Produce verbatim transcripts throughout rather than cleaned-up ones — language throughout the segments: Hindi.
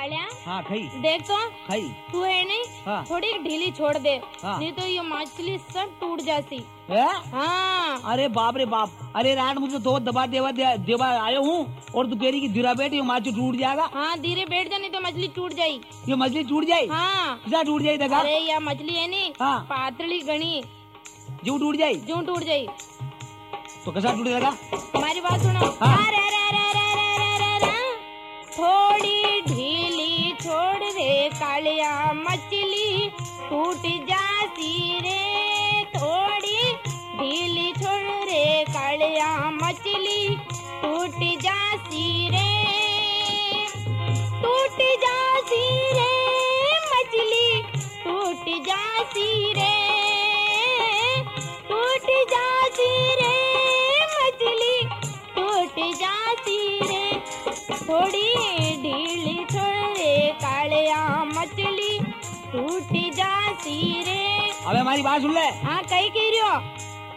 कालिया हाँ खाई देख तो खाई तू है नहीं हाँ। थोड़ी ढीली छोड़ दे हाँ। नहीं तो ये मछली सब टूट जाती है? हाँ। अरे बाप रे बाप, अरे रात मुझे तो दबा देवा दे, देवा आयो हूँ और तू कह रही की धीरा बैठ ये मछली टूट जाएगा। हाँ धीरे बैठ जा नहीं तो मछली टूट जाई। ये मछली टूट जाये? हाँ क्या टूट जाये देखा? अरे यह मछली है नी हाँ। पातली घनी जू टूट जाये जू टूट जाई तो कैसा टूट जाएगा? हमारी बात सुनो। हाँ। अरे रे रे रे रे रे रे थोड़ी ढीली छोड़ रे कालिया मछली टूट जाती रे थोड़ी ढीली छोड़ रे कालिया मछली टूट जाती रे टूट जाती रे मछली टूट जाती रे टूट जाती रे मछली टूट जाती रे थोड़ी ढीली छोड़ रे कालिया मछली टूट जाती रे। अबे हमारी बात सुन ले। हाँ कही कह रही हो?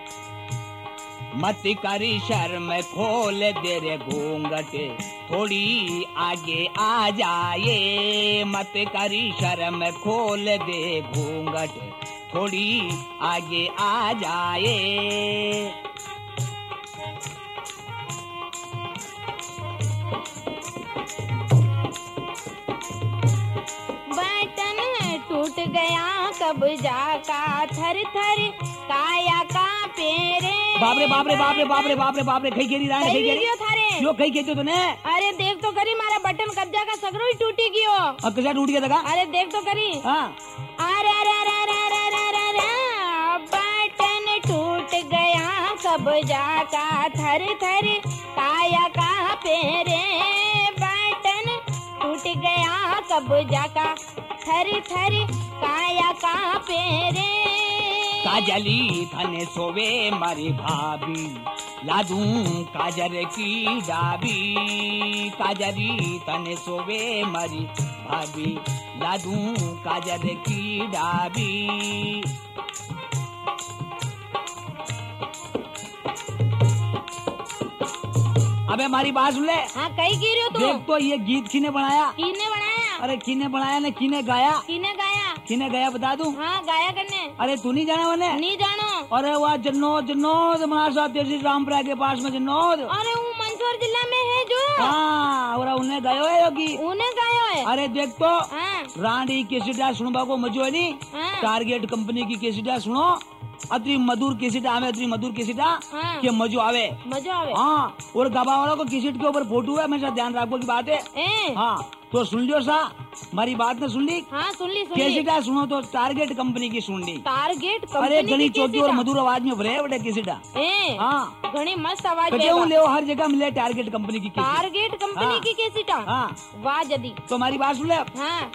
मत करी शर्म खोल दे रे घूंघट थोड़ी आगे आ जाए मत करी शर्म खोल दे घूंघट थोड़ी आगे आ जाए। बटन टूट गया कब जाका थर थर काया का पेरे। बाप रे बाप रे बाप रे बाप रे बाप रे बाप रे कहीं खेरी रान कहीं खेरी थारे क्यों कहीं खेतो तूने? अरे देख तो करी मारा बटन कब्जा का सगरो ही टूटी गयो। अब कैसा टूट गया देखा? अरे देख तो करी। हाँ। अरे अरे अरे अरे अरे अरे बटन टूट गया कब जाका थर थर काया का पेरे बटन टूट गया कब जाका थर थर काया का पेरे। काजली थने सोवे मारी भाभी लादू काजर की डाबी काजली तने सोवे मारी भाभी लादू काजर की डाबी। अबे हमारी बात सुन ले। हाँ कही गिर रही हो तुम? देख तो ये गीत किने बनाया? किने बनाया? अरे किने बनाया ने किने गाया? किने गाया? किने गाया बता दूं? हाँ गाया करने। अरे तू नहीं जाना मैंने? नहीं जानो। अरे वाह जन्नोद जन्नोद हमारा साथ रामपुरा के पास में जन्नोद। अरे वो मंदसौर जिला में है जो। हाँ और उन्हें गायो है योगी। उन्हें गायो है। अरे देख तो हाँ। रानी केसिटा सुनबा को मजो है नहीं। हाँ। टारगेट कंपनी की केसिटा सुनो अतरी मधुर केसिटा हमें अतरी मधुर केसिटा हाँ। के मजो आवे मजो आवे। हाँ और गबा वालों को केसिट के ऊपर फोटो है हमेशा ध्यान रखो की बात है। ए? हाँ तो सुन लियो सा हमारी बात ने सुन ली। हाँ सुन ली सुन ली। केसिटा सुनो तो टारगेट कंपनी की सुन ली। टारगेट कंपनी अरे की घनी चौकी और केसिटा? मधुर आवाज में भरे बड़े केसिटा। ए? हाँ घनी मस्त आवाज कटे में। ले हर जगह मिले टारगेट कंपनी की केसिटा। टारगेट कंपनी हाँ। की केसिटा। हाँ वाह जदी। तो हमारी बात सुन ले। हाँ।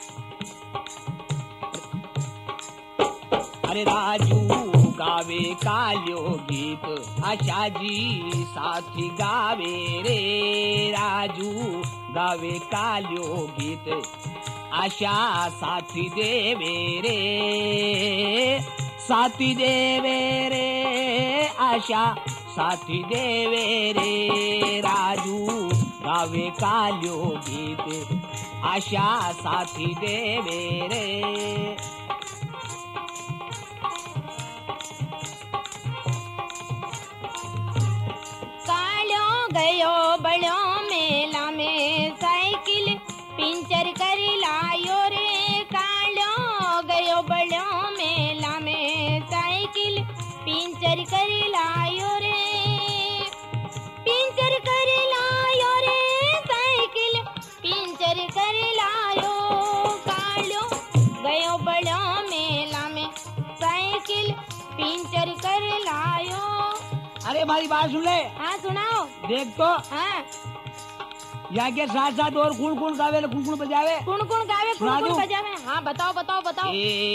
अरे राजू गावे कालियो गीत आशा जी साथी गावे रे राजू गावे कालियो गीत आशा साथी देवे रे साथी देवे रे आशा साथी देवे रे राजू गावे कालियो गीत आशा साथी देवे रे। गयो बड़ो मेला में साइकिल पिंचर कर लायो रे कालो गयो बड़ो मेला में साइकिल पिंचर कर लायो रे पिंचर कर लायो रे साइकिल पिंचर कर लायो कालो गयो बड़ो मेला में साइकिल पिंचर कर लायो। अरे हमारी बात सुन ले। हाँ सुनाओ। देख तो हाँ यहाँ के साथ साथ और कौन कौन गावे कौन कौन बजावे कौन कौन गावे कौन कौन बजावे? हाँ बताओ बताओ बताओ।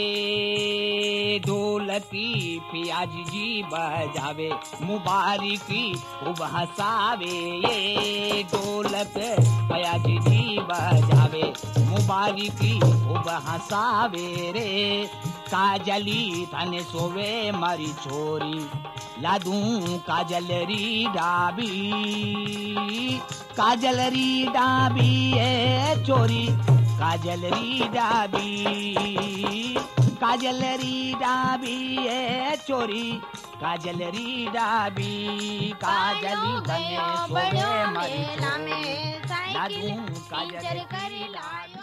ए ढोलकी पियाज जी बजावे मुबारकी खूब हंसावे ये ढोलक पियाज जी बजावे मुबारकी खूब हंसावे रे काजली थाने सोवे मारी छोरी लादू काजलरी डाबी काजलरी डाबी है चोरी काजल री डाबी काजल री डाबी ए चोरी काजल री डाबी काजल बने सोवे मरी मेला में साइकिल दादू काजल पिंचर कर लायो।